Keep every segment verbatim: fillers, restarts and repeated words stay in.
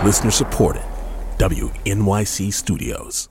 Listener supported. W N Y C Studios.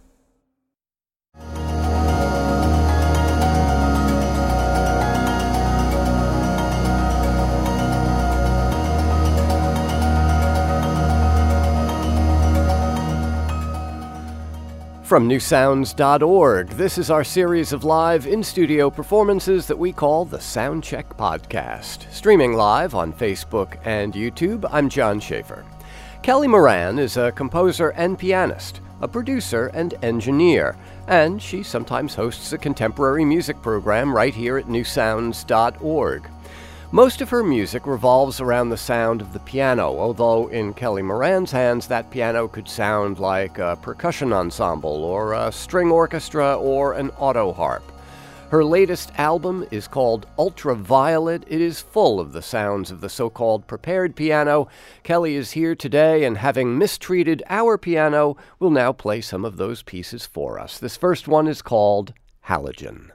From new sounds dot org, this is our series of live in-studio performances that we call the Soundcheck Podcast. Streaming live on Facebook and YouTube, I'm John Schaefer. Kelly Moran is a composer and pianist, a producer and engineer, and she sometimes hosts a contemporary music program right here at new sounds dot org. Most of her music revolves around the sound of the piano, although in Kelly Moran's hands, that piano could sound like a percussion ensemble or a string orchestra or an auto harp. Her latest album is called Ultraviolet. It is full of the sounds of the so-called prepared piano. Kelly is here today, and having mistreated our piano, will now play some of those pieces for us. This first one is called Halogen.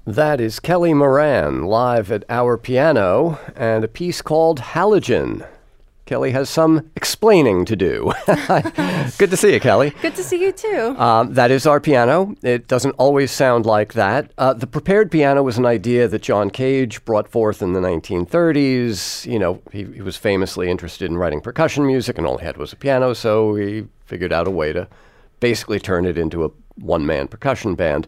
That is Kelly Moran live at our piano and a piece called Halogen. Kelly has some explaining to do. Good to see you, Kelly. Good to see you, too. Um, that is our piano. It doesn't always sound like that. Uh, the prepared piano was an idea that John Cage brought forth in the nineteen thirties. You know, he, he was famously interested in writing percussion music, and all he had was a piano, so he figured out a way to basically turn it into a one-man percussion band.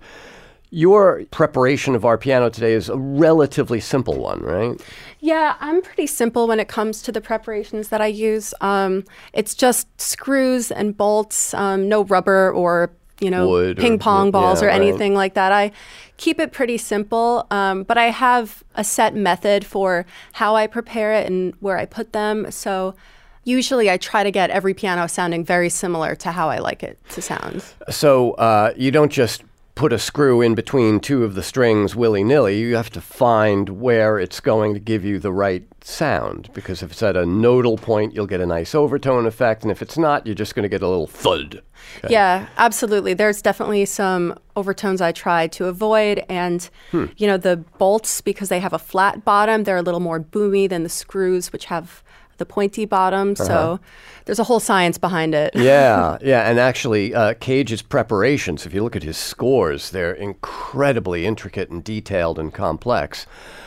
Your preparation of our piano today is a relatively simple one, right? Yeah, I'm pretty simple when it comes to the preparations that I use. Um, it's just screws and bolts, um, no rubber or, you know, Wood ping or, pong balls yeah, or right. anything like that. I keep it pretty simple, um, but I have a set method for how I prepare it and where I put them. So usually I try to get every piano sounding very similar to how I like it to sound. So uh, you don't just put a screw in between two of the strings willy-nilly. You have to find where it's going to give you the right sound, because if it's at a nodal point, you'll get a nice overtone effect, and if it's not, you're just going to get a little thud. Okay. Yeah, absolutely. There's definitely some overtones I try to avoid, and hmm. you know, the bolts, because they have a flat bottom, they're a little more boomy than the screws, which have the pointy bottom. Uh-huh. So there's a whole science behind it. yeah, yeah. And actually, uh, Cage's preparations, if you look at his scores, they're incredibly intricate and detailed and complex.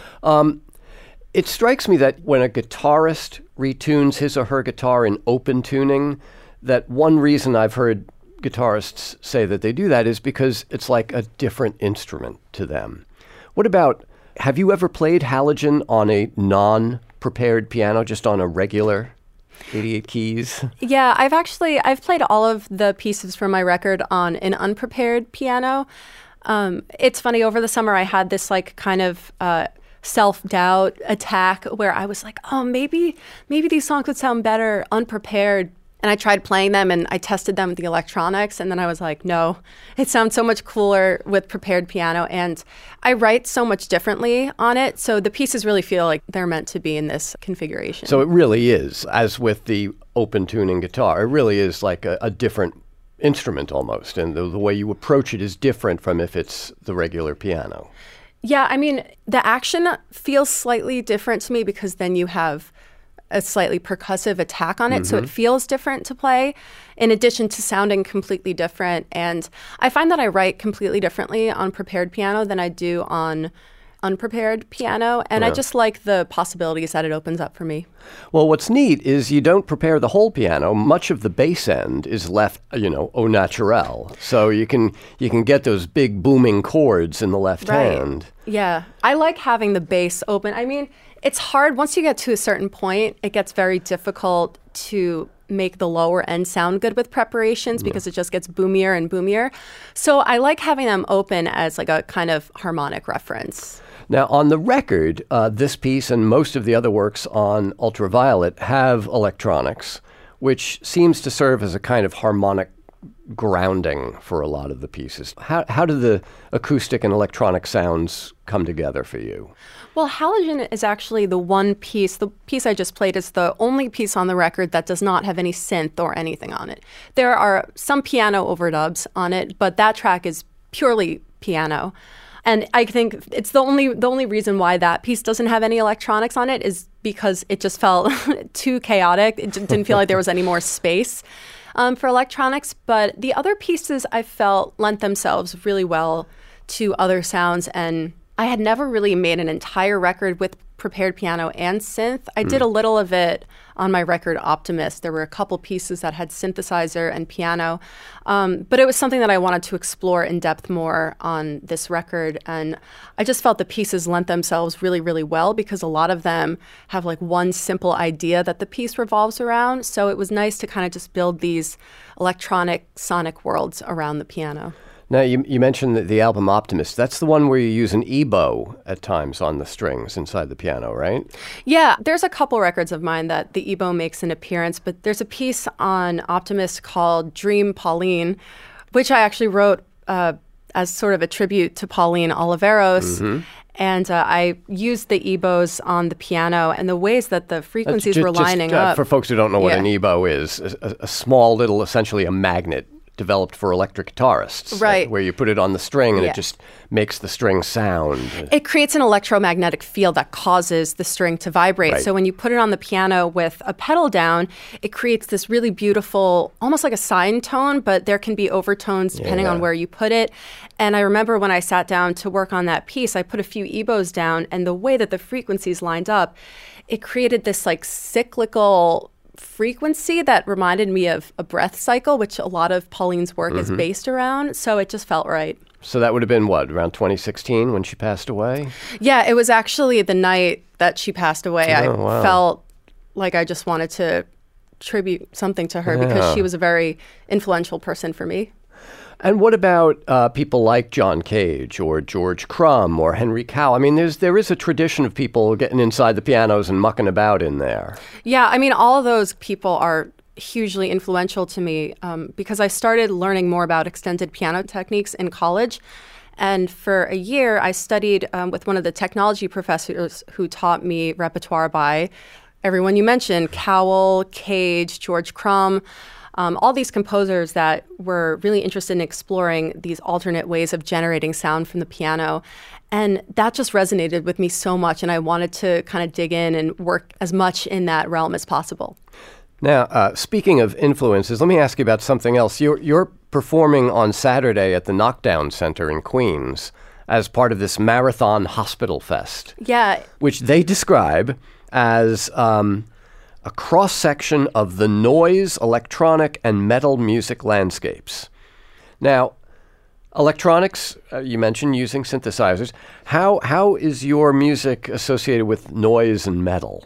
Um, it strikes me that when a guitarist retunes his or her guitar in open tuning, that one reason I've heard guitarists say that they do that is because it's like a different instrument to them. What about, have you ever played Halogen on a non prepared piano, just on a regular eighty-eight keys? Yeah, I've actually, I've played all of the pieces from my record on an unprepared piano. Um, it's funny, over the summer I had this like kind of uh, self-doubt attack where I was like, oh, maybe, maybe these songs would sound better unprepared. And I tried playing them and I tested them with the electronics, and then I was like, no, it sounds so much cooler with prepared piano. And I write so much differently on it, so the pieces really feel like they're meant to be in this configuration. So it really is, as with the open tuning guitar, it really is like a, a different instrument almost, and the, the way you approach it is different from if it's the regular piano. Yeah, I mean, the action feels slightly different to me because then you have a slightly percussive attack on it, mm-hmm. so it feels different to play, in addition to sounding completely different. And I find that I write completely differently on prepared piano than I do on unprepared piano, and yeah. I just like the possibilities that it opens up for me. Well, what's neat is you don't prepare the whole piano. Much of the bass end is left, you know, au naturel. So you can you can get those big booming chords in the left right. hand. Yeah, I like having the bass open. I mean, it's hard. Once you get to a certain point, it gets very difficult to make the lower end sound good with preparations because it just gets boomier and boomier. So I like having them open as like a kind of harmonic reference. Now, on the record, uh, this piece and most of the other works on Ultraviolet have electronics, which seems to serve as a kind of harmonic grounding for a lot of the pieces. How how do the acoustic and electronic sounds come together for you? Well, Halogen is actually the one piece, the piece I just played is the only piece on the record that does not have any synth or anything on it. There are some piano overdubs on it, but that track is purely piano. And I think it's the only the only reason why that piece doesn't have any electronics on it is because it just felt too chaotic. It didn't feel like there was any more space um, for electronics. But the other pieces I felt lent themselves really well to other sounds. And I had never really made an entire record with prepared piano and synth. I mm. did a little of it on my record Optimist. There were a couple pieces that had synthesizer and piano, um, but it was something that I wanted to explore in depth more on this record. And I just felt the pieces lent themselves really, really well because a lot of them have like one simple idea that the piece revolves around. So it was nice to kind of just build these electronic sonic worlds around the piano. Now, you you mentioned the, the album Optimist. That's the one where you use an ebow at times on the strings inside the piano, right? Yeah, there's a couple records of mine that the ebow makes an appearance, but there's a piece on Optimist called Dream Pauline, which I actually wrote uh, as sort of a tribute to Pauline Oliveros. Mm-hmm. And uh, I used the ebows on the piano and the ways that the frequencies uh, just, were lining just, uh, up. For folks who don't know what yeah. an ebow is, a, a small little, essentially a magnet developed for electric guitarists. Right. Like, where you put it on the string and Yeah. it just makes the string sound. It creates an electromagnetic field that causes the string to vibrate. Right. So when you put it on the piano with a pedal down, it creates this really beautiful, almost like a sine tone, but there can be overtones depending Yeah. on where you put it. And I remember when I sat down to work on that piece, I put a few E B Os down, and the way that the frequencies lined up, it created this like cyclical frequency that reminded me of a breath cycle, which a lot of Pauline's work Mm-hmm. is based around. So it just felt right. So that would have been, what, around twenty sixteen when she passed away? Yeah, it was actually the night that she passed away. I Oh, wow. felt like I just wanted to tribute something to her Yeah. because she was a very influential person for me. And what about uh, people like John Cage or George Crumb or Henry Cow? I mean, there's there is a tradition of people getting inside the pianos and mucking about in there. Yeah, I mean, all of those people are hugely influential to me um, because I started learning more about extended piano techniques in college. And for a year, I studied um, with one of the technology professors who taught me repertoire by everyone you mentioned, Cowell, Cage, George Crumb, um, all these composers that were really interested in exploring these alternate ways of generating sound from the piano. And that just resonated with me so much, and I wanted to kind of dig in and work as much in that realm as possible. Now, uh, speaking of influences, let me ask you about something else. You're, you're performing on Saturday at the Knockdown Center in Queens as part of this Marathon Hospital Fest, Yeah, which they describe as um, a cross-section of the noise, electronic, and metal music landscapes. Now, electronics, uh, you mentioned using synthesizers. How How is your music associated with noise and metal?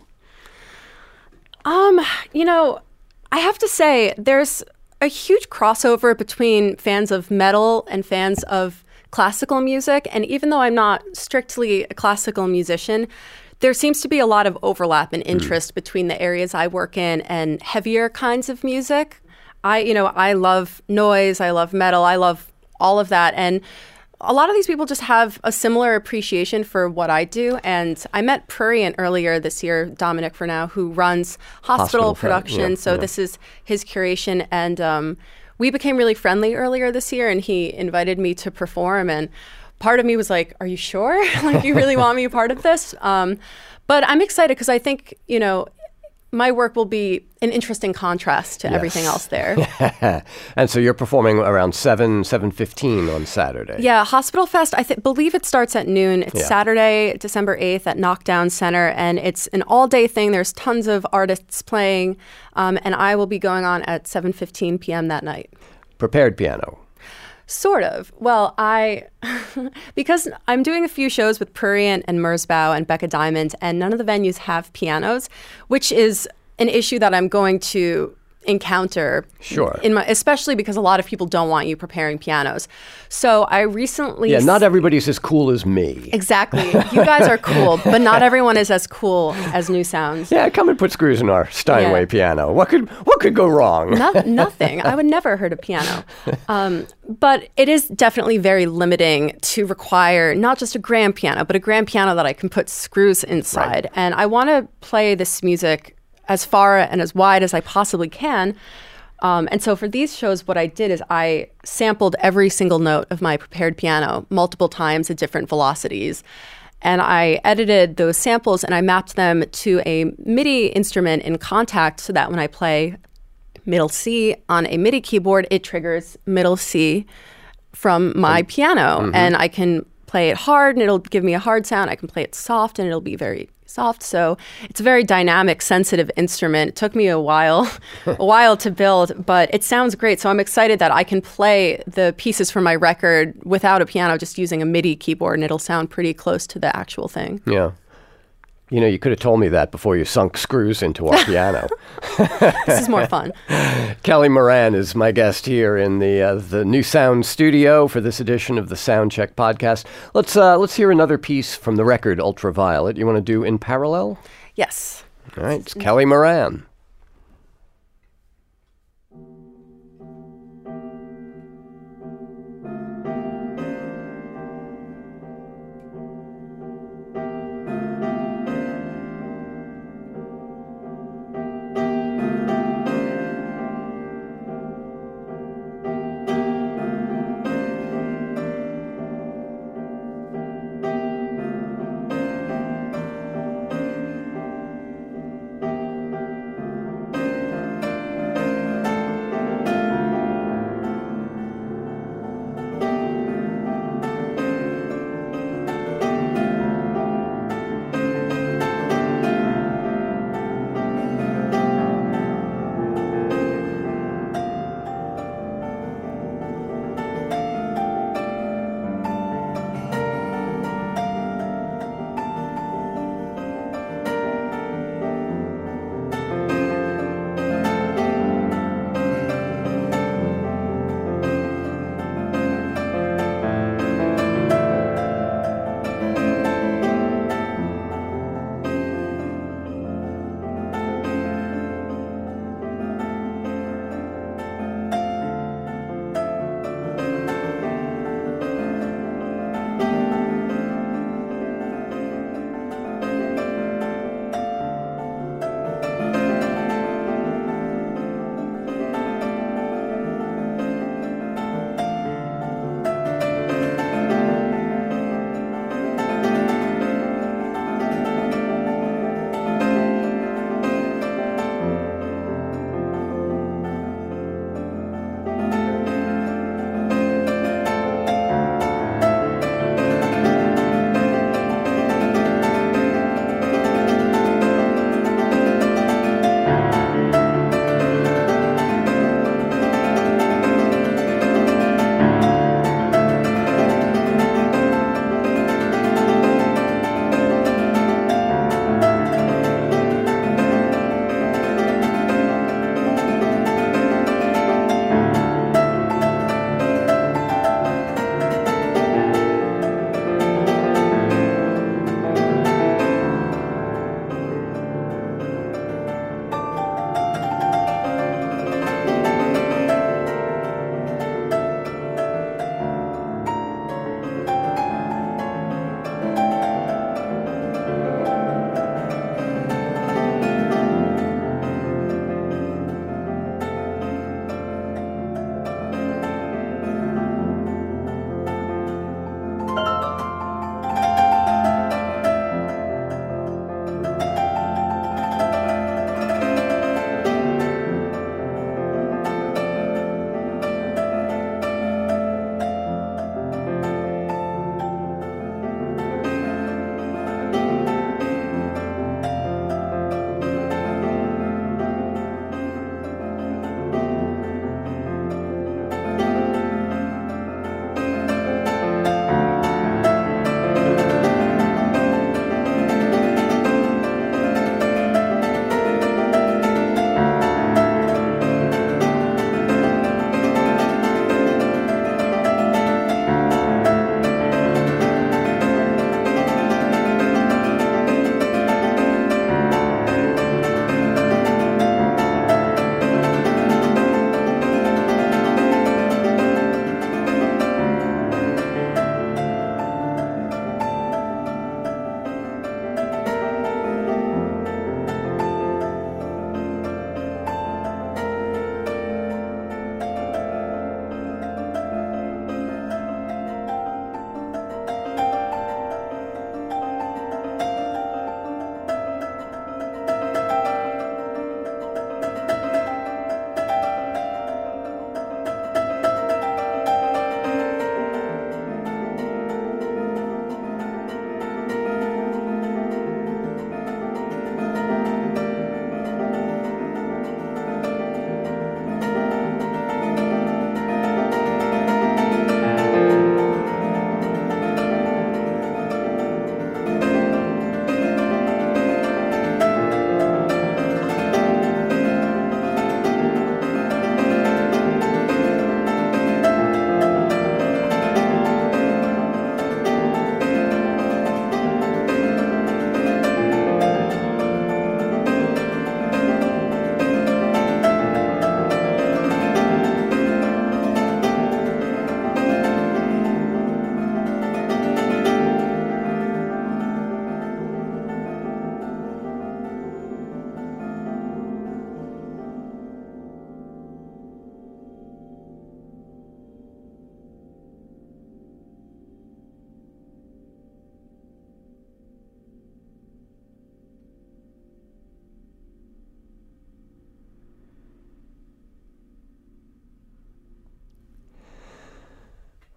Um, you know, I have to say there's a huge crossover between fans of metal and fans of classical music. And even though I'm not strictly a classical musician, there seems to be a lot of overlap and interest mm. between the areas I work in and heavier kinds of music. I, you know, I love noise, I love metal, I love all of that. And a lot of these people just have a similar appreciation for what I do. And I met Prurient earlier this year, Dominic Furnow, who runs Hospital, Hospital Production. yeah, so yeah. this is his curation. And um, we became really friendly earlier this year, and he invited me to perform. And part of me was like, are you sure? Like, you really want me a part of this? Um, but I'm excited because I think, you know, my work will be an interesting contrast to Yes. everything else there. And so you're performing around seven, seven fifteen on Saturday. Yeah, Hospital Fest, I th- believe it starts at noon. It's Yeah. Saturday, December eighth at Knockdown Center, and it's an all-day thing. There's tons of artists playing, um, and I will be going on at seven fifteen p.m. that night. Prepared piano. Sort of. Well, I, because I'm doing a few shows with Prurient and Merzbow and Becca Diamond, and none of the venues have pianos, which is an issue that I'm going to encounter. Sure. In my, especially because a lot of people don't want you preparing pianos. So I recently... Yeah, not everybody's as cool as me. Exactly. You guys are cool, but not everyone is as cool as New Sounds. Yeah, come and put screws in our Steinway Yeah. piano. What could what could go wrong? No, nothing. I would never hurt a piano. Um, but it is definitely very limiting to require not just a grand piano, but a grand piano that I can put screws inside. Right. And I want to play this music as far and as wide as I possibly can. Um, and so for these shows, what I did is I sampled every single note of my prepared piano multiple times at different velocities. And I edited those samples and I mapped them to a MIDI instrument in Kontakt so that when I play middle C on a MIDI keyboard, it triggers middle C from my um, piano. Mm-hmm. And I can play it hard and it'll give me a hard sound. I can play it soft and it'll be very soft. So it's a very dynamic, sensitive instrument. It took me a while, a while to build, but it sounds great. So I'm excited that I can play the pieces for my record without a piano, just using a MIDI keyboard, and it'll sound pretty close to the actual thing. Yeah. You know, you could have told me that before you sunk screws into our piano. This is more fun. Kelly Moran is my guest here in the uh, the New Sound studio for this edition of the Soundcheck podcast. Let's uh, let's hear another piece from the record Ultraviolet. You want to do In Parallel? Yes. All right, it's Kelly Moran.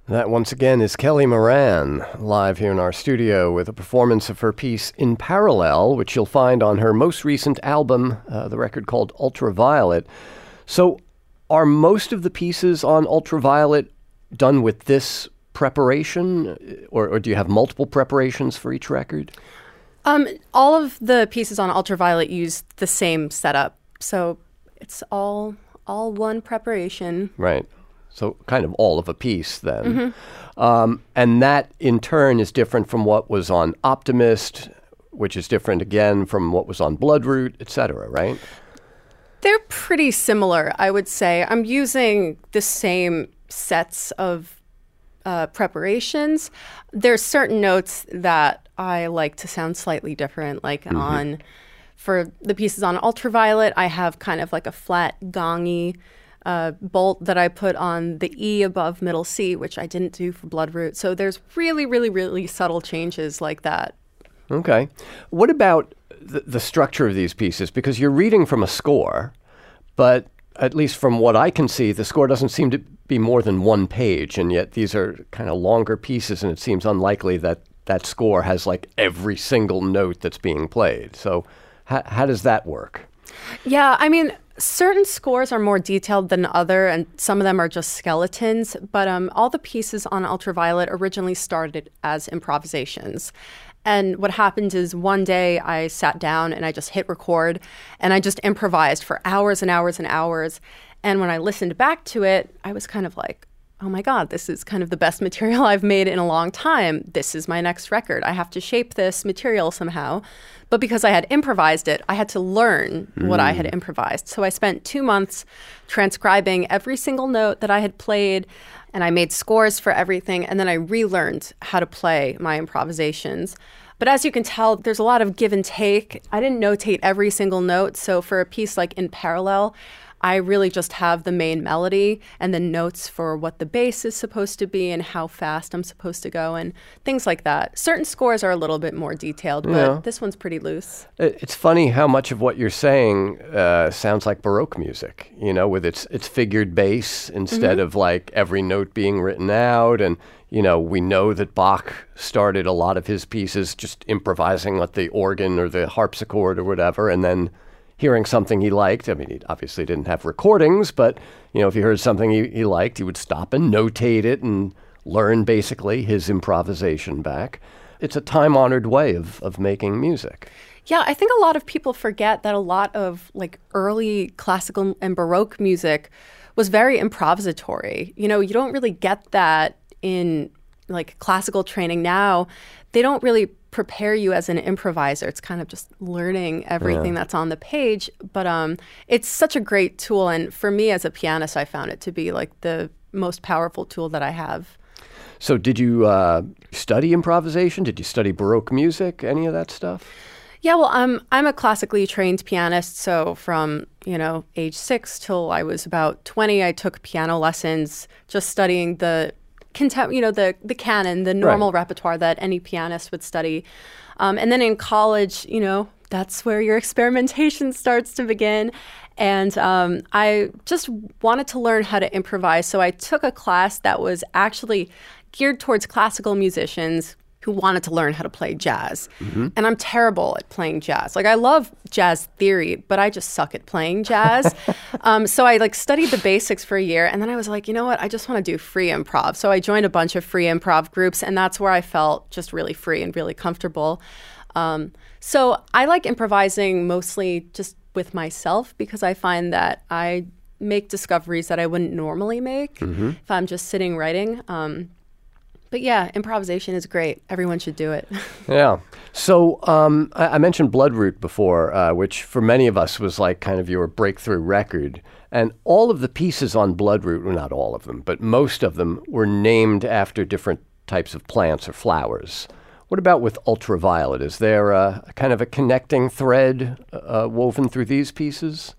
That once again is Kelly Moran, live here in our studio with a performance of her piece In Parallel, which you'll find on her most recent album, uh, the record called Ultraviolet. So are most of the pieces on Ultraviolet done with this preparation, or, or do you have multiple preparations for each record? Um, all of the pieces on Ultraviolet use the same setup, so it's all all one preparation. Right. So kind of all of a piece then. Mm-hmm. Um, and that in turn is different from what was on Optimist, which is different again from what was on Bloodroot, et cetera, right? They're pretty similar, I would say. I'm using the same sets of uh, preparations. There's certain notes that I like to sound slightly different, like mm-hmm. on, for the pieces on Ultraviolet, I have kind of like a flat gongy Uh, bolt that I put on the E above middle C, which I didn't do for Bloodroot. So there's really, really, really subtle changes like that. Okay. What about the, the structure of these pieces? Because you're reading from a score, but at least from what I can see, the score doesn't seem to be more than one page, and yet these are kind of longer pieces, and it seems unlikely that that score has like every single note that's being played. So how, how does that work? Yeah, I mean, certain scores are more detailed than other, and some of them are just skeletons. But um, all the pieces on Ultraviolet originally started as improvisations. And what happened is one day I sat down and I just hit record, and I just improvised for hours and hours and hours. And when I listened back to it, I was kind of like, oh my God, this is kind of the best material I've made in a long time. This is my next record. I have to shape this material somehow. But because I had improvised it, I had to learn mm. what I had improvised. So I spent two months transcribing every single note that I had played, and I made scores for everything, and then I relearned how to play my improvisations. But as you can tell, there's a lot of give and take. I didn't notate every single note, so for a piece like In Parallel, I really just have the main melody and then notes for what the bass is supposed to be and how fast I'm supposed to go and things like that. Certain scores are a little bit more detailed, but yeah. This one's pretty loose. It's funny how much of what you're saying uh, sounds like Baroque music, you know, with its its figured bass instead mm-hmm. of like every note being written out. And, you know, we know that Bach started a lot of his pieces just improvising with the organ or the harpsichord or whatever, and then hearing something he liked. I mean, he obviously didn't have recordings, but, you know, if he heard something he, he liked, he would stop and notate it and learn basically his improvisation back. It's a time-honored way of, of making music. Yeah, I think a lot of people forget that a lot of like early classical and Baroque music was very improvisatory. You know, you don't really get that in like classical training now. They don't really prepare you as an improviser. It's kind of just learning everything yeah. that's on the page. But um, it's such a great tool. And for me as a pianist, I found it to be like the most powerful tool that I have. So did you uh, study improvisation? Did you study Baroque music? Any of that stuff? Yeah, well, I'm I'm a classically trained pianist. So from, you know, age six till I was about twenty, I took piano lessons, just studying the Contem- you know, the the canon, the normal right. repertoire that any pianist would study. Um, and then in college, you know, that's where your experimentation starts to begin. And um, I just wanted to learn how to improvise. So I took a class that was actually geared towards classical musicians who wanted to learn how to play jazz. Mm-hmm. And I'm terrible at playing jazz. Like, I love jazz theory, but I just suck at playing jazz. um, so I like studied the basics for a year, and then I was like, you know what? I just want to do free improv. So I joined a bunch of free improv groups, and that's where I felt just really free and really comfortable. Um, so I like improvising mostly just with myself because I find that I make discoveries that I wouldn't normally make mm-hmm. if I'm just sitting writing. Um, But yeah, improvisation is great. Everyone should do it. Yeah. So um, I, I mentioned Bloodroot before, uh, which for many of us was like kind of your breakthrough record. And all of the pieces on Bloodroot, well, not all of them, but most of them were named after different types of plants or flowers. What about with Ultraviolet? Is there a, a kind of a connecting thread uh, woven through these pieces?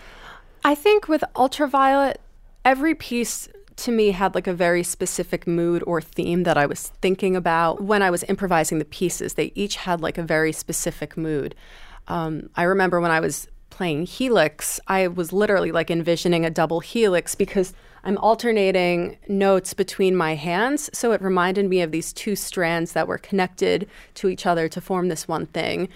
I think with Ultraviolet, every piece to me had like a very specific mood or theme that I was thinking about when I was improvising the pieces. They each had like a very specific mood. Um, I remember when I was playing helix, I was literally like envisioning a double helix because I'm alternating notes between my hands. So it reminded me of these two strands that were connected to each other to form this one thing.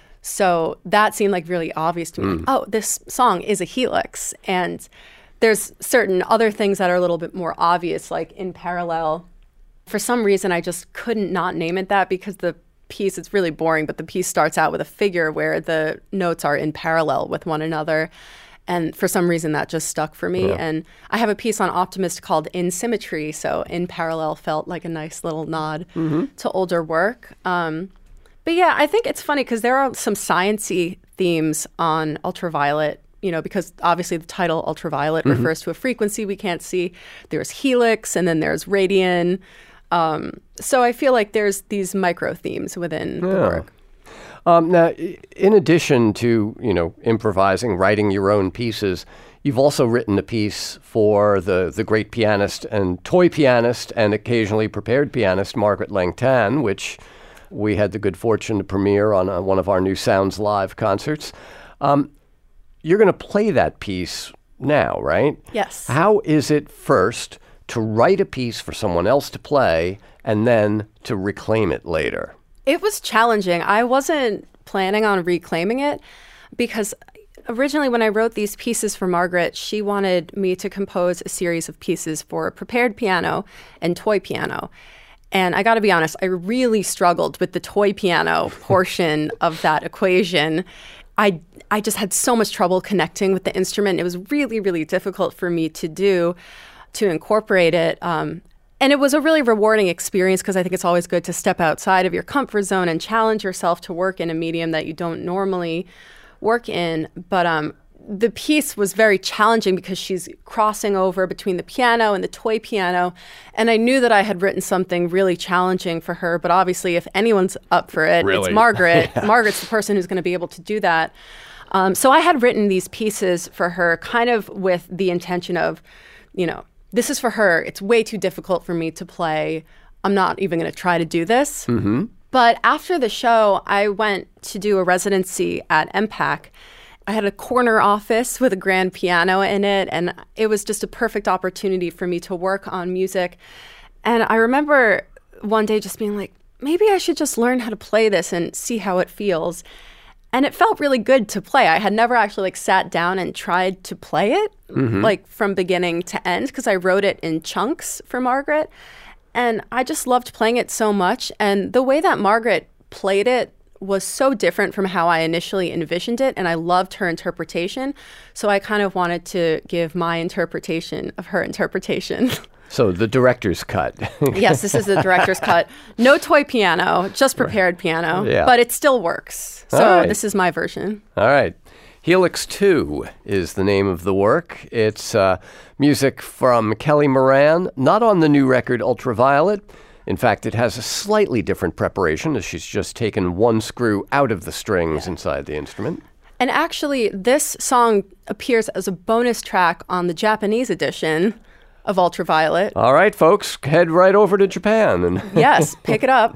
So that seemed like really obvious to me. Mm. Like, oh, this song is a helix. And there's certain other things that are a little bit more obvious, like in parallel. For some reason, I just couldn't not name it that because the piece, it's really boring, but the piece starts out with a figure where the notes are in parallel with one another. And for some reason, that just stuck for me. Yeah. And I have a piece on Optimist called In Symmetry. So In Parallel felt like a nice little nod mm-hmm. to older work. Um, but yeah, I think it's funny because there are some science-y themes on Ultraviolet, you know, because obviously the title Ultraviolet mm-hmm. refers to a frequency we can't see. There's helix and then there's radian. Um, so I feel like there's these micro themes within yeah. the work. Um, now, in addition to, you know, improvising, writing your own pieces, you've also written a piece for the, the great pianist and toy pianist and occasionally prepared pianist Margaret Langtan, which we had the good fortune to premiere on a, one of our New Sounds Live concerts. Um, you're going to play that piece now, right? Yes. How is it first to write a piece for someone else to play and then to reclaim it later? It was challenging. I wasn't planning on reclaiming it because originally when I wrote these pieces for Margaret, she wanted me to compose a series of pieces for prepared piano and toy piano. And I got to be honest, I really struggled with the toy piano portion of that equation. I I just had so much trouble connecting with the instrument. It was really, really difficult for me to do, to incorporate it. Um, And it was a really rewarding experience because I think it's always good to step outside of your comfort zone and challenge yourself to work in a medium that you don't normally work in. But um, the piece was very challenging because she's crossing over between the piano and the toy piano. And I knew that I had written something really challenging for her. But obviously, if anyone's up for it, really? It's Margaret. yeah. Margaret's the person who's going to be able to do that. Um, so I had written these pieces for her kind of with the intention of, you know, this is for her. It's way too difficult for me to play. I'm not even going to try to do this. Mm-hmm. But after the show, I went to do a residency at M PAC. I had a corner office with a grand piano in it, and it was just a perfect opportunity for me to work on music. And I remember one day just being like, maybe I should just learn how to play this and see how it feels. And it felt really good to play. I had never actually like sat down and tried to play it mm-hmm. like from beginning to end because I wrote it in chunks for Margaret. And I just loved playing it so much. And the way that Margaret played it was so different from how I initially envisioned it. And I loved her interpretation. So I kind of wanted to give my interpretation of her interpretation. So the director's cut. Yes, this is the director's cut. No toy piano, just prepared piano, yeah. but it still works. So right. This is my version. All right. Helix two is the name of the work. It's uh, music from Kelly Moran, not on the new record Ultraviolet. In fact, it has a slightly different preparation as she's just taken one screw out of the strings yeah. inside the instrument. And actually, this song appears as a bonus track on the Japanese edition of Ultraviolet. All right, folks, head right over to Japan. and Yes, pick it up.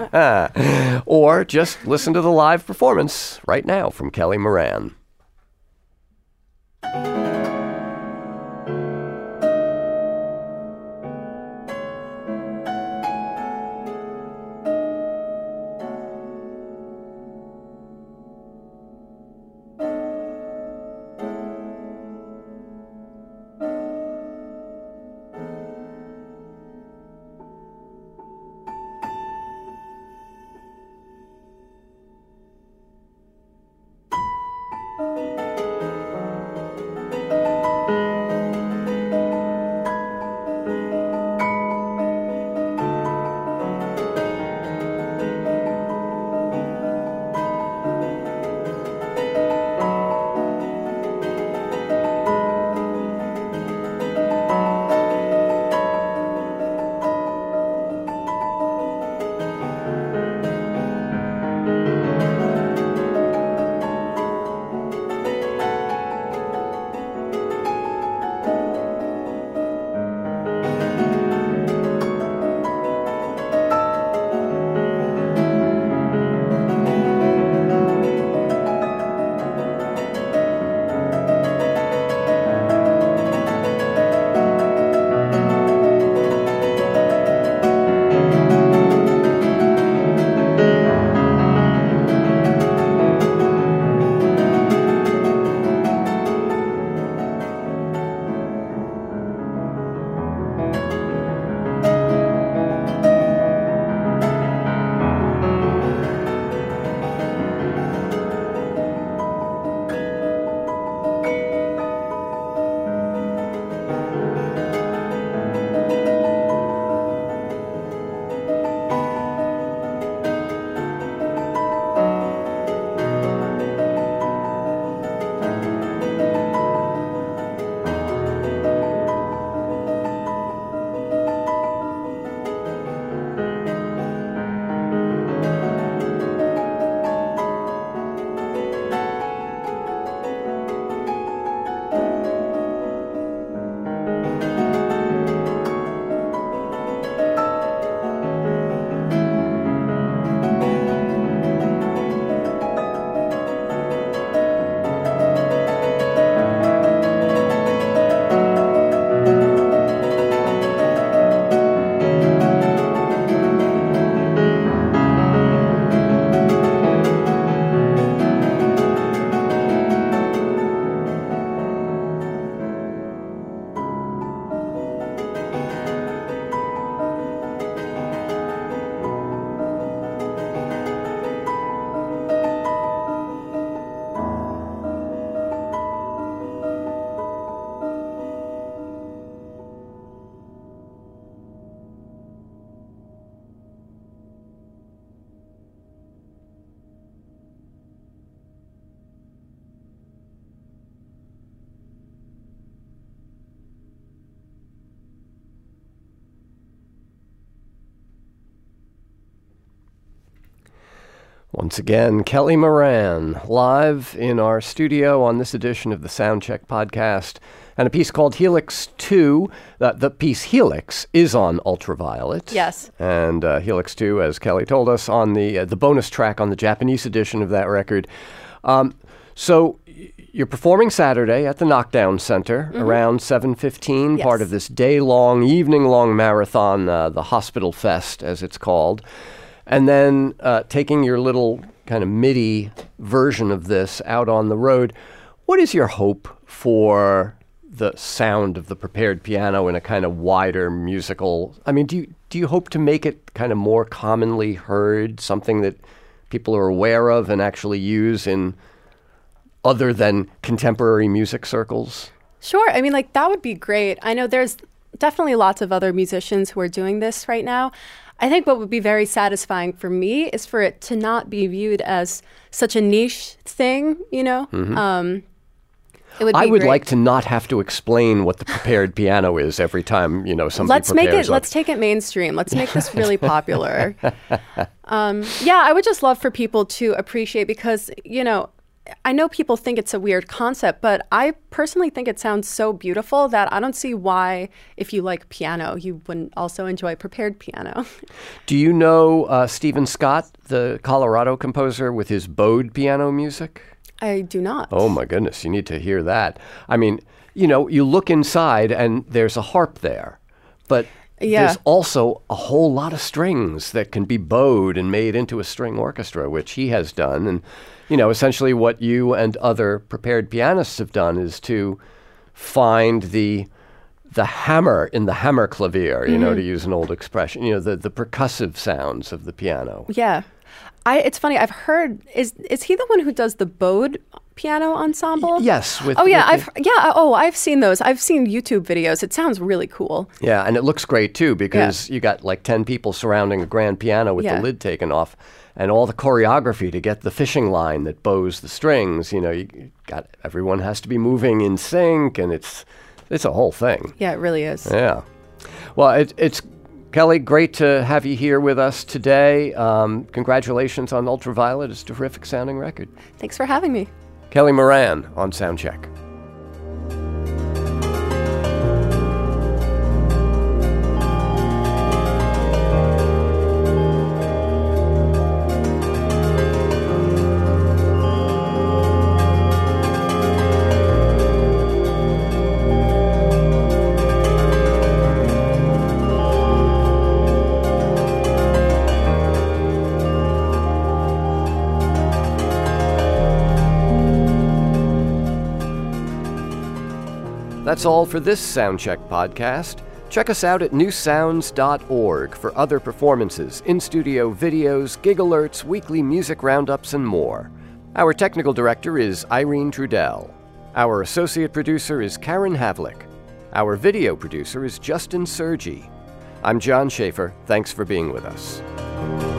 Or just listen to the live performance right now from Kelly Moran. Once again, Kelly Moran, live in our studio on this edition of the Soundcheck podcast, and a piece called Helix two. Uh, the piece Helix is on Ultraviolet. Yes. And uh, Helix two, as Kelly told us, on the uh, the bonus track on the Japanese edition of that record. Um, so y- you're performing Saturday at the Knockdown Center mm-hmm. around seven fifteen, yes. part of this day-long, evening-long marathon, uh, the Hospital Fest, as it's called. And then uh, taking your little kind of MIDI version of this out on the road. What is your hope for the sound of the prepared piano in a kind of wider musical? I mean, do you, do you hope to make it kind of more commonly heard, something that people are aware of and actually use in other than contemporary music circles? Sure. I mean, like, that would be great. I know there's definitely lots of other musicians who are doing this right now. I think what would be very satisfying for me is for it to not be viewed as such a niche thing, you know? Mm-hmm. Um, it would be I would great. like to not have to explain what the prepared piano is every time, you know, somebody let's make prepares it. a- Let's take it mainstream. Let's make this really popular. um, yeah, I would just love for people to appreciate, because, you know, I know people think it's a weird concept, but I personally think it sounds so beautiful that I don't see why, if you like piano, you wouldn't also enjoy prepared piano. Do you know uh, Stephen Scott, the Colorado composer, with his bowed piano music? I do not. Oh, my goodness. You need to hear that. I mean, you know, you look inside and there's a harp there, but Yeah. there's also a whole lot of strings that can be bowed and made into a string orchestra, which he has done. And, you know, essentially what you and other prepared pianists have done is to find the the hammer in the hammer clavier, you mm-hmm. know, to use an old expression, you know, the, the percussive sounds of the piano. Yeah. I, it's funny, I've heard, is is he the one who does the bowed piano ensemble? Y- yes. With, oh, yeah, with I've the, yeah, oh, I've seen those. I've seen YouTube videos. It sounds really cool. Yeah, and it looks great, too, because yeah. you got like ten people surrounding a grand piano with yeah. the lid taken off, and all the choreography to get the fishing line that bows the strings. You know, you got everyone has to be moving in sync, and it's it's a whole thing. Yeah, it really is. Yeah. Well, it, it's... Kelly, great to have you here with us today. Um, congratulations on Ultraviolet. It's a terrific sounding record. Thanks for having me. Kelly Moran on Soundcheck. That's all for this Soundcheck podcast. Check us out at new sounds dot org for other performances, in-studio videos, gig alerts, weekly music roundups, and more. Our technical director is Irene Trudell. Our associate producer is Karen Havlick. Our video producer is Justin Sergi. I'm John Schaefer. Thanks for being with us.